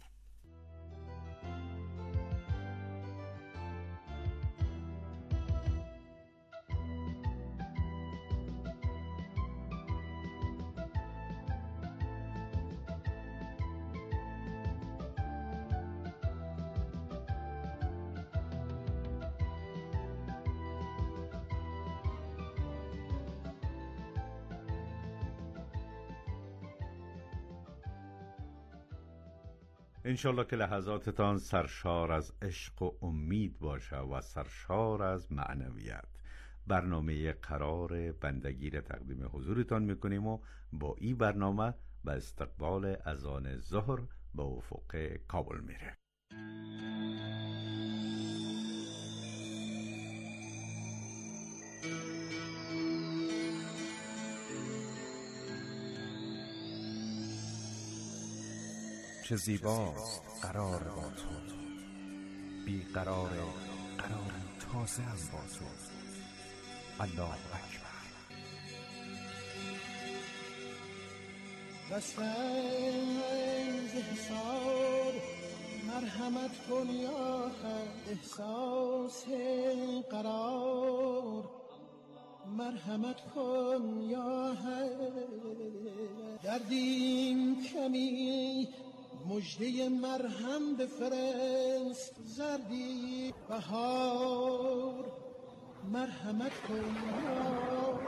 انشالله که لحظاتتان سرشار از عشق و امید باشه و سرشار از معنویت. برنامه قرار بندگی را تقدیم حضورتان میکنیم و با این برنامه به استقبال اذان ظهر به افق کابل میره. چه زیباست قرار با تو، بی قرار قراری تازه هم با تو. الله اکبر. بستن ز حساب مرحمت کن یا حق، احساس قرار مرحمت کن یا حق. دردیم کمی مجده مرهم بفرست، زردی بهار مرحمت کن یا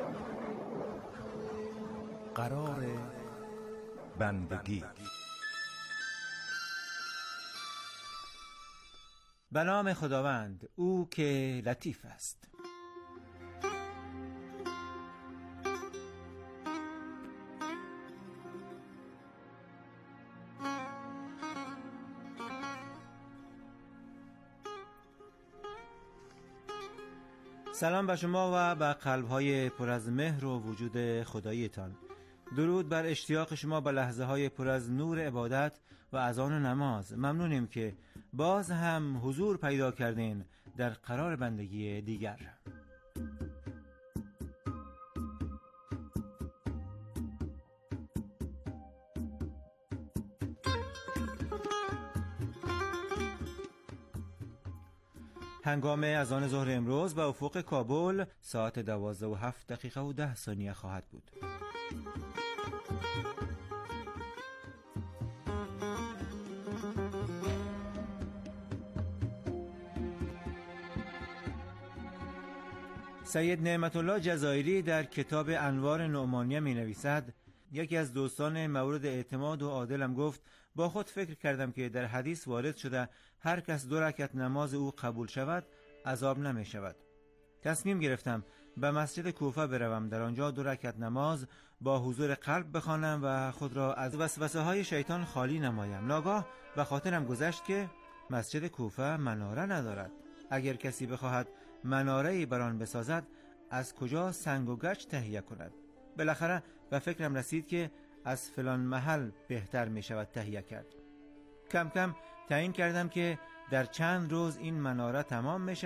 قرار بندگی. به نام خداوند، او که لطیف است. سلام به شما و به قلب‌های پر از مهر و وجود خداییتان. درود بر اشتیاق شما به لحظه‌های پر از نور عبادت و اذان و نماز. ممنونیم که باز هم حضور پیدا کردین در قرار بندگی دیگر. هنگام اذان ظهر امروز به افق کابل ساعت دوازده و هفت دقیقه و ده ثانیه خواهد بود. سید نعمت الله جزایری در کتاب انوار نعمانیه می نویسد: یکی از دوستان مورد اعتماد و عادلم گفت با خود فکر کردم که در حدیث وارد شده هر کس دو رکعت نماز او قبول شود عذاب نمی شود. تصمیم گرفتم به مسجد کوفه بروم، در آنجا دو رکعت نماز با حضور قلب بخوانم و خود را از وسوسه های شیطان خالی نمایم. ناگاه به خاطرم گذشت که مسجد کوفه مناره ندارد. اگر کسی بخواهد مناره‌ای بر آن بسازد از کجا سنگ و گچ تهیه کند؟ بالاخره به فکرم رسید که از فلان محل بهتر می شود تهیه کرد. کم کم تعیین کردم که در چند روز این مناره تمام می شود